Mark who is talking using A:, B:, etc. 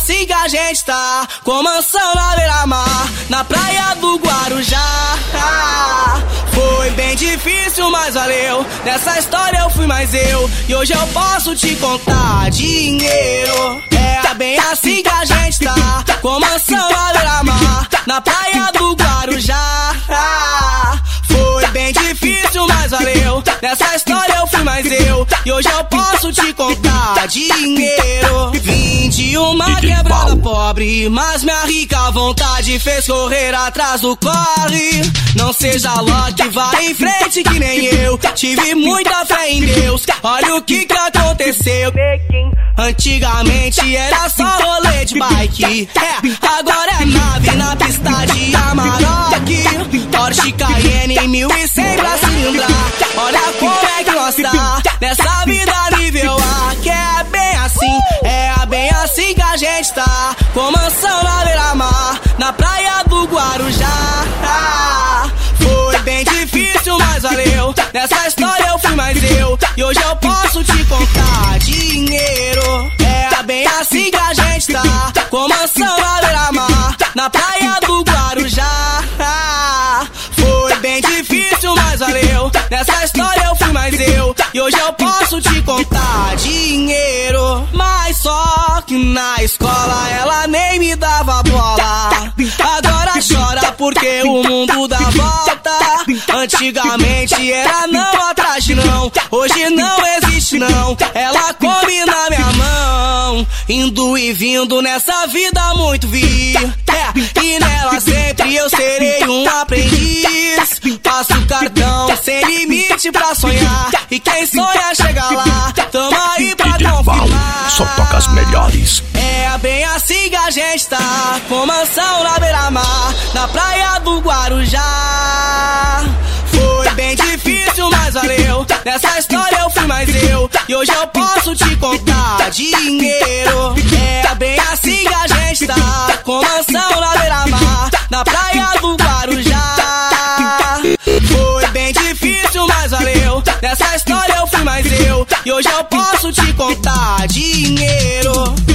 A: assim que a gente tá, com mansão na beira-mar, na praia do Guarujá. Foi bem difícil, mas valeu. Nessa história eu fui mais eu, e hoje eu posso te contar dinheiro. É bem assim que a gente tá, com mansão na beira-mar, na praia do Guarujá. Foi bem difícil, mas valeu. Nessa história eu fui mais eu, e hoje eu posso te contar dinheiro. Vim de uma quebrada pobre, mas minha rica vontade fez correr atrás do corre. Não seja Loki, vai em frente que nem eu. Tive muita fé em Deus, olha o que aconteceu. Antigamente era só rolê de bike, agora é nave na pista de Amarok. Porsche Cayenne 1100 pra cilindrar. Olha como é que nós tá nessa vida nível A, que é bem assim que a gente tá, com mansão na beira-mar, na praia do Guarujá. Foi bem difícil, mas valeu. Nessa história eu fui mais eu, e hoje eu posso te contar dinheiro. É bem assim que a gente tá, com mansão na beira-mar, na praia do Guarujá. Foi bem difícil, mas valeu. Nessa história eu fui mais eu, e hoje eu posso te contar dinheiro. Mas só que na escola ela nem me dava bola, agora chora porque o mundo dá volta. Antigamente era não atrás de não, hoje não existe não. Ela come na minha mão, indo e vindo nessa vida muito vi. E nela sempre eu serei um aprendiz. Passo cartão sem limite pra sonhar, e quem sonha chega lá, tamo aí pra confirmar.
B: Só toca as melhores.
A: É bem assim que a gente tá, com mansão na beira-mar, na praia do Guarujá. Foi bem difícil, mas valeu. Nessa história eu fui mais eu, e hoje eu posso te contar dinheiro. É bem assim que a gente tá, com mansão na beira-mar, na praia do Guarujá. Foi bem difícil, mas valeu. Nessa história eu fui mais eu, e hoje eu posso te contar dinheiro.